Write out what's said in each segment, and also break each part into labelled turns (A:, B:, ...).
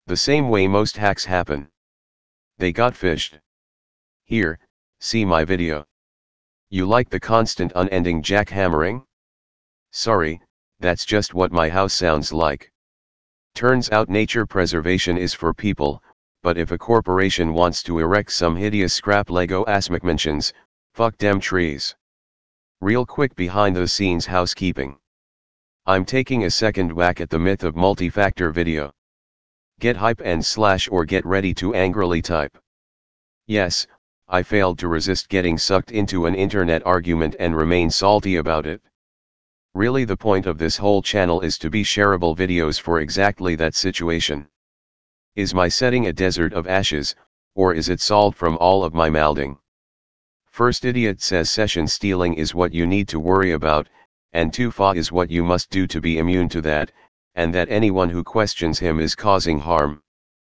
A: The same way most hacks happen. They got phished. Here, see my video. You like the constant unending jackhammering? Sorry, that's just what my house sounds like. Turns out nature preservation is for people, but if a corporation wants to erect some hideous scrap Lego asmacmansions, fuck them trees. Real quick behind the scenes housekeeping. I'm taking a second whack at the myth of multi-factor video. Get hype and slash or get ready to angrily type. Yes, I failed to resist getting sucked into an internet argument and remain salty about it. Really, the point of this whole channel is to be shareable videos for exactly that situation. Is my setting a desert of ashes, or is it solved from all of my malding? First idiot says session stealing is what you need to worry about, and tufa is what you must do to be immune to that, and that anyone who questions him is causing harm.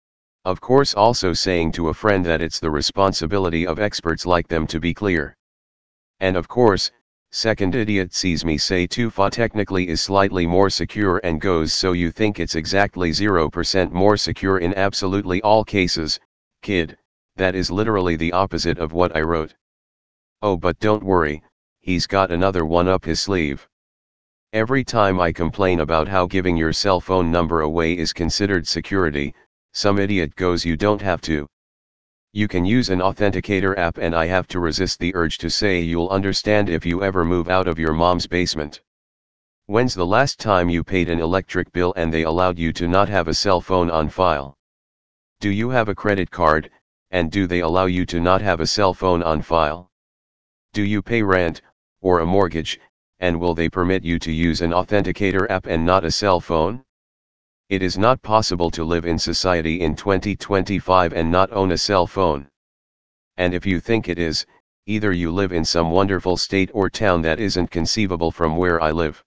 A: Of course, also saying to a friend that it's the responsibility of experts like them to be clear. And of course, second idiot sees me say tufa technically is slightly more secure and goes, so you think it's exactly 0% more secure in absolutely all cases, kid, that is literally the opposite of what I wrote. Oh, but don't worry, he's got another one up his sleeve. Every time I complain about how giving your cell phone number away is considered security, some idiot goes, you don't have to. You can use an authenticator app, and I have to resist the urge to say you'll understand if you ever move out of your mom's basement. When's the last time you paid an electric bill and they allowed you to not have a cell phone on file? Do you have a credit card, and do they allow you to not have a cell phone on file? Do you pay rent, or a mortgage, and will they permit you to use an authenticator app and not a cell phone? It is not possible to live in society in 2025 and not own a cell phone. And if you think it is, either you live in some wonderful state or town that isn't conceivable from where I live.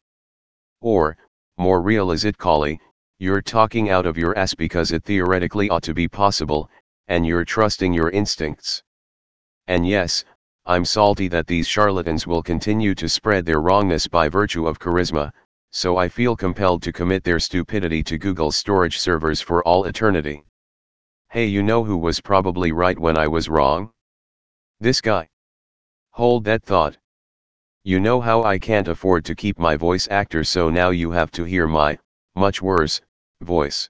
A: Or, more realistically, you're talking out of your ass because it theoretically ought to be possible, and you're trusting your instincts. And yes, I'm salty that these charlatans will continue to spread their wrongness by virtue of charisma, so I feel compelled to commit their stupidity to Google's storage servers for all eternity. Hey, you know who was probably right when I was wrong? This guy. Hold that thought. You know how I can't afford to keep my voice actor, so now you have to hear my, much worse, voice.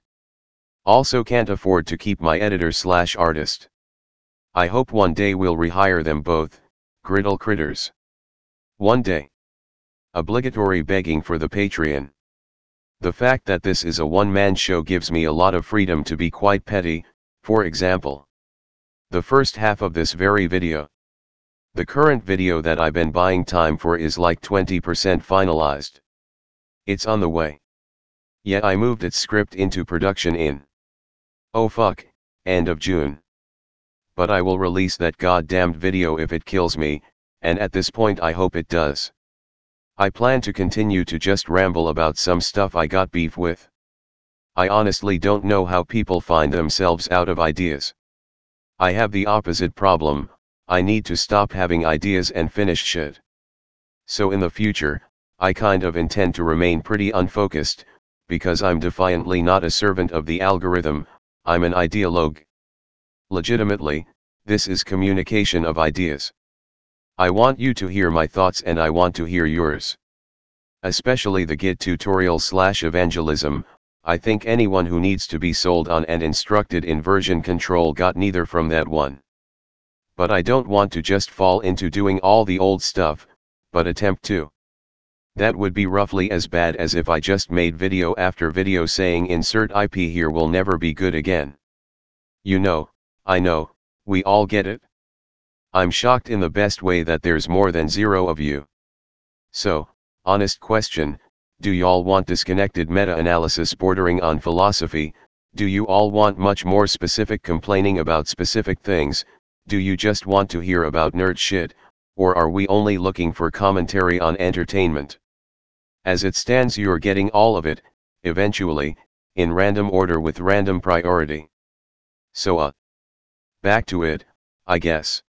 A: Also can't afford to keep my editor/artist. I hope one day we'll rehire them both, griddle critters. One day. Obligatory begging for the Patreon. The fact that this is a one-man show gives me a lot of freedom to be quite petty. For example, the first half of this very video. The current video that I've been buying time for is like 20% finalized. It's on the way. Yeah, I moved its script into production in, oh fuck, end of June. But I will release that goddamned video if it kills me, and at this point I hope it does. I plan to continue to just ramble about some stuff I got beef with. I honestly don't know how people find themselves out of ideas. I have the opposite problem. I need to stop having ideas and finish shit. So in the future, I kind of intend to remain pretty unfocused, because I'm defiantly not a servant of the algorithm, I'm an ideologue. Legitimately, this is communication of ideas. I want you to hear my thoughts and I want to hear yours. Especially the Git tutorial/evangelism, I think anyone who needs to be sold on and instructed in version control got neither from that one. But I don't want to just fall into doing all the old stuff, but attempt to. That would be roughly as bad as if I just made video after video saying insert IP here will never be good again. You know, I know, we all get it. I'm shocked in the best way that there's more than 0 of you. So, honest question, do y'all want disconnected meta-analysis bordering on philosophy? Do you all want much more specific complaining about specific things? Do you just want to hear about nerd shit, or are we only looking for commentary on entertainment? As it stands, you're getting all of it, eventually, in random order with random priority. So back to it, I guess.